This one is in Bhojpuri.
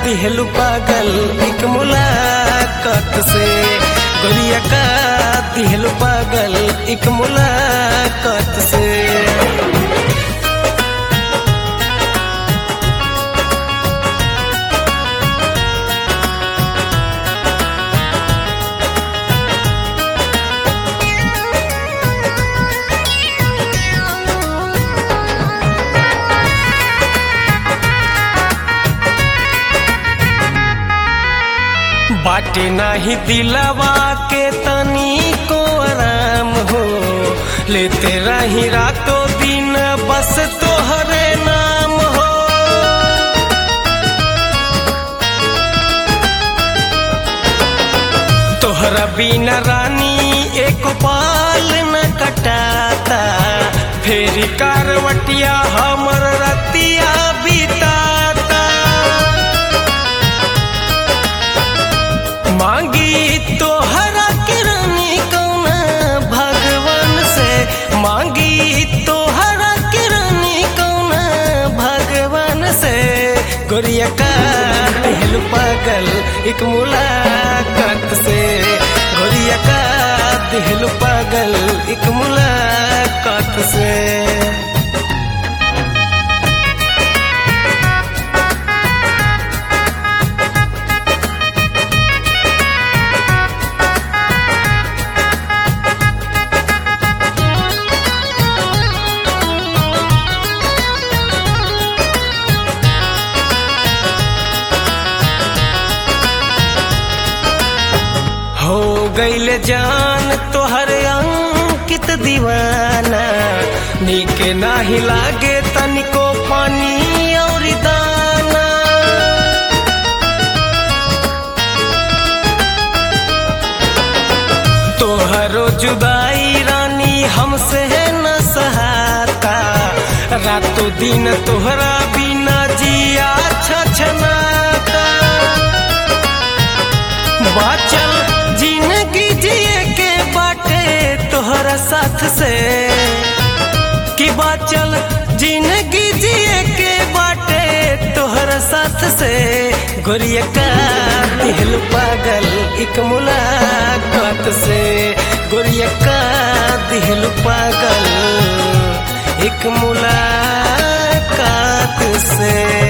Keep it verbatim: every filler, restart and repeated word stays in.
दिहलु पागल एक मुलाकात से, गोरिया का दिहलु पागल एक मुलाकात से। बाटे नाही दिलवा के तनी को आराम हो, लेते रही रातों दिन बस तोहरे नाम हो। तोहरा बिना रानी एक पाल न कटाता, फेरी कारवटिया हमर रतिया बीताता। मांगी तोहरा के रानी कौना भगवान से, मांगी तोहरा के रानी कौना भगवान से। गोरिया का दिहलु पागल एक मुलाकात से, गोरिया का दिहलु पागल एक मुलाकात से। हो गईले जान तोहर अंकित दीवाना, नीके नाही लागे तनिको पानी और दाना। तोहरो जुदाई रानी हमसे न सहाता, रातों दिन तोहरा बिना जिया छछनाता। बाचल जिंदगी जिए के बाटे तोहरा साथ से, कि बाचल जिंदगी जिए के बाटे तोहरा साथ से। गोरिया का दिहलु पागल एक मुलाकात से, गोरिया का दिहलु पागल एक मुलाकात से।